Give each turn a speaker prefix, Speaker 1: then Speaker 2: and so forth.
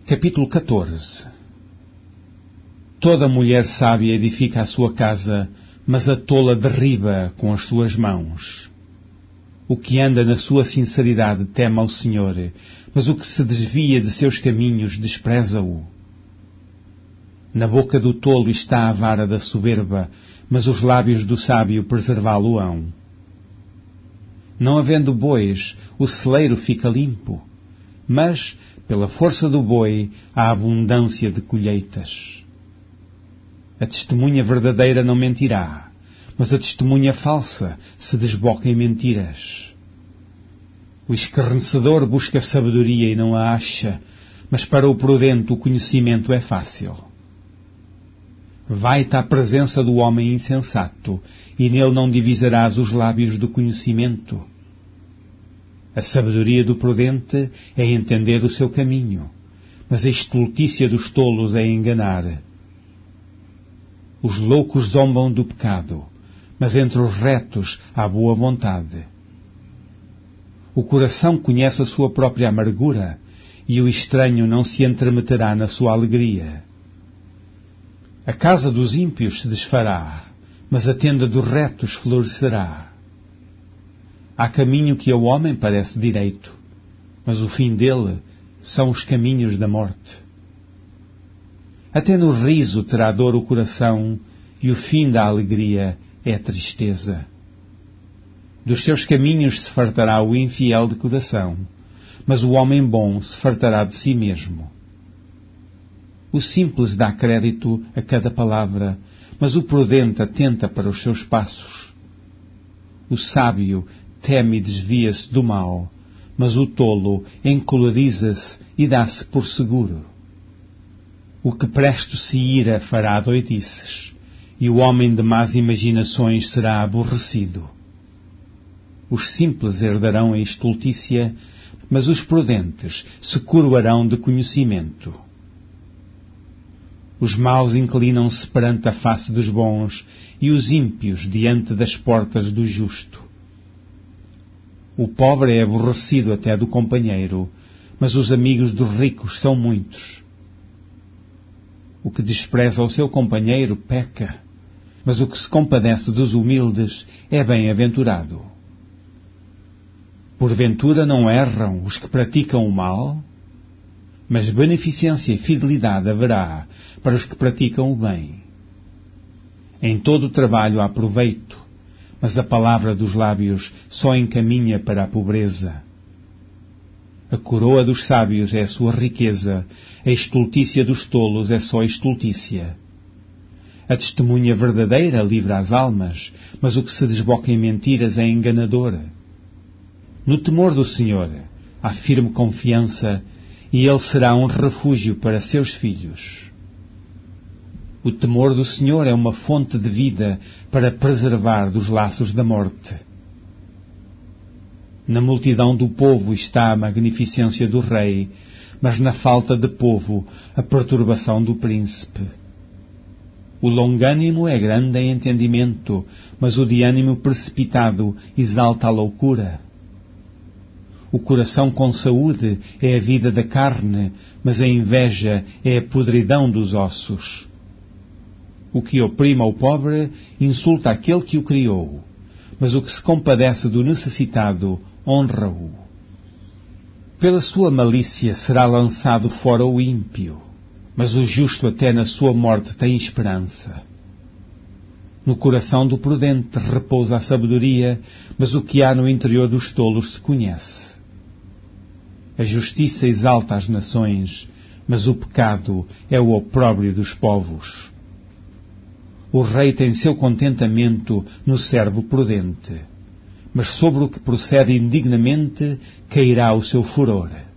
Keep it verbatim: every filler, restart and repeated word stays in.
Speaker 1: Capítulo catorze. Toda mulher sábia edifica a sua casa, mas a tola derriba com as suas mãos. O que anda na sua sinceridade teme ao Senhor, mas o que se desvia de seus caminhos despreza-o. Na boca do tolo está a vara da soberba, mas os lábios do sábio preservá-lo-ão. Não havendo bois, o celeiro fica limpo, mas, pela força do boi, há abundância de colheitas. A testemunha verdadeira não mentirá, mas a testemunha falsa se desboca em mentiras. O escarnecedor busca sabedoria e não a acha, mas para o prudente o conhecimento é fácil. Vai-te à presença do homem insensato, e nele não divisarás os lábios do conhecimento. A sabedoria do prudente é entender o seu caminho, mas a estultícia dos tolos é enganar. Os loucos zombam do pecado, mas entre os retos há boa vontade. O coração conhece a sua própria amargura, e o estranho não se entremeterá na sua alegria. A casa dos ímpios se desfará, mas a tenda dos retos florescerá. Há caminho que ao homem parece direito, mas o fim dele são os caminhos da morte. Até no riso terá dor o coração, e o fim da alegria é a tristeza. Dos seus caminhos se fartará o infiel de coração, mas o homem bom se fartará de si mesmo. O simples dá crédito a cada palavra, mas o prudente atenta para os seus passos. O sábio teme e desvia-se do mal, mas o tolo encoleriza-se e dá-se por seguro. O que presto se ira fará doidices, e o homem de más imaginações será aborrecido. Os simples herdarão a estultícia, mas os prudentes se coroarão de conhecimento. Os maus inclinam-se perante a face dos bons, e os ímpios diante das portas do justo. O pobre é aborrecido até do companheiro, mas os amigos dos ricos são muitos. O que despreza o seu companheiro peca, mas o que se compadece dos humildes é bem-aventurado. Porventura não erram os que praticam o mal? Mas beneficência e fidelidade haverá para os que praticam o bem. Em todo o trabalho há proveito, mas a palavra dos lábios só encaminha para a pobreza. A coroa dos sábios é a sua riqueza, a estultícia dos tolos é só estultícia. A testemunha verdadeira livra as almas, mas o que se desboca em mentiras é enganador. No temor do Senhor há firme confiança, e ele será um refúgio para seus filhos. O temor do Senhor é uma fonte de vida para preservar dos laços da morte. Na multidão do povo está a magnificência do rei, mas na falta de povo a perturbação do príncipe. O longânimo é grande em entendimento, mas o de ânimo precipitado exalta a loucura. O coração com saúde é a vida da carne, mas a inveja é a podridão dos ossos. O que oprime ao pobre insulta aquele que o criou, mas o que se compadece do necessitado honra-o. Pela sua malícia será lançado fora o ímpio, mas o justo até na sua morte tem esperança. No coração do prudente repousa a sabedoria, mas o que há no interior dos tolos se conhece. A justiça exalta as nações, mas o pecado é o opróbrio dos povos. O rei tem seu contentamento no servo prudente, mas sobre o que procede indignamente cairá o seu furor.